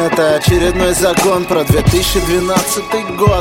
Это очередной закон про 2012 год.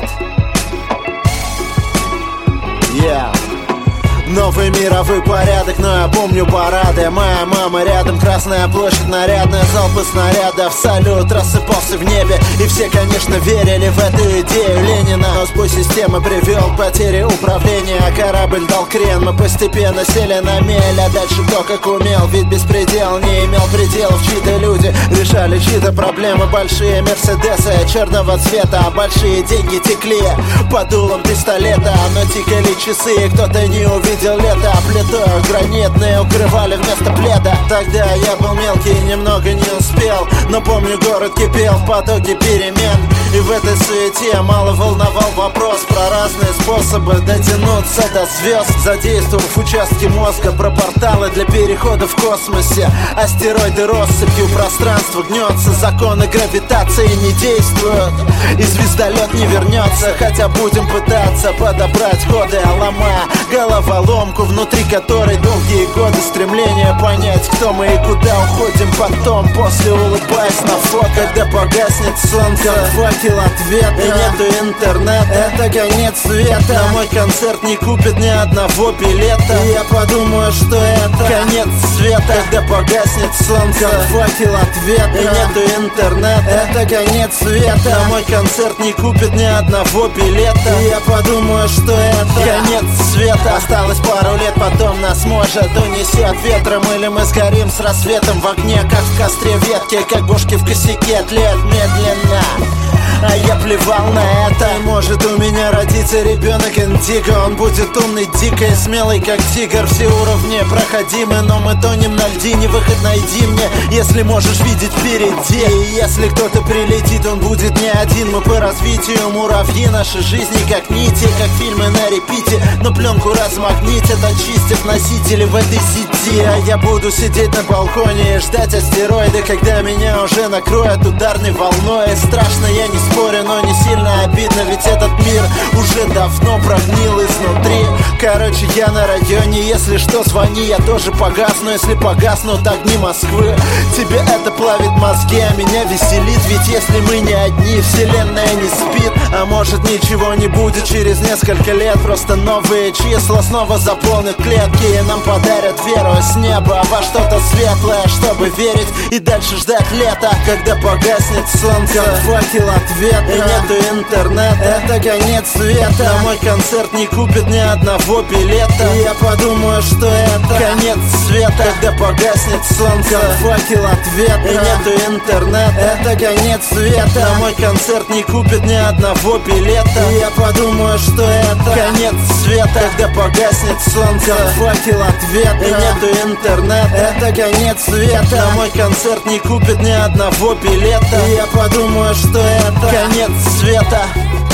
Новый мировой порядок, но я помню парады. Моя мама рядом, Красная площадь нарядная, залпы снарядов, салют рассыпался в небе. И все, конечно, верили в эту идею Ленина. Но сбой системы привел к потере управления. Корабль дал крен, мы постепенно сели на мель. А дальше кто как умел, ведь беспредел не имел пределов. Чьи-то люди решали чьи-то проблемы. Большие мерседесы черного цвета, а большие деньги текли по дулам пистолета. Но тикали часы, и кто-то не увидел лето, а плитой гранитные укрывали вместо пледа. Тогда я был мелкий и немного не успел, но помню, город кипел в потоке перемен. И в этой суете мало волновал вопрос про разные способы дотянуться до звезд, задействовав участки мозга про порталы для перехода в космосе. Астероиды россыпью пространство гнется, законы гравитации не действуют, и звездолет не вернется. Хотя будем пытаться подобрать ходы, ломая головоломку, внутри которой долгие годы стремления понять, кто мы и куда уходим потом. После улыбаясь на фото, когда погаснет солнце, факел ответа, и нету интернета, это конец света. На мой концерт не купит ни одного билета, и я подумаю, что это конец света. Когда погаснет солнце, факел ответа, и нету интернета, это конец света. На мой концерт не купит ни одного билета, и я подумаю, что это конец света. Осталось пару лет, потом нас может унесет ветром, или мы сгорим с рассветом в огне, как в костре ветки, как бошки в косяке, тлеют медленно. А я плевал на это. И может у меня родится ребенок индиго. Он будет умный, дикий, смелый, как тигр. Все уровни проходимы, но мы тонем на льдине. Выход найди мне, если можешь видеть впереди. И если кто-то прилетит, он будет не один. Мы по развитию муравьи, наши жизни как нити, как фильмы на репите. Но пленку размагнитят, очистив носители в этой сети. А я буду сидеть на балконе и ждать астероиды, когда меня уже накроют ударной волной. Страшно, я не спорю, но не сильно обидно, ведь этот мир уже давно прогнил изнутри. Короче, я на районе, если что, звони, я тоже погасну. Если погаснут огни Москвы, тебе это плавит мозги, а меня веселит. Ведь если мы не одни, вселенная не спит. А может, ничего не будет через несколько лет. Просто новые числа снова заполнят клетки, и нам подарят веру с неба во что-то светлое, чтобы верить и дальше ждать лета. Когда погаснет солнце, факел ответа, и нету интернета, это конец света. На мой концерт не купит ни одного билета, и я подумаю, что это конец света. Когда погаснет солнце, факел ответа, и нету интернета, это конец света. На мой концерт не купит ни одного билета, и я подумаю, что это конец света. Когда погаснет солнце, факел ответа, и нету интернета, это конец света. На мой концерт не купит ни одного билета, и я подумаю, что это конец света.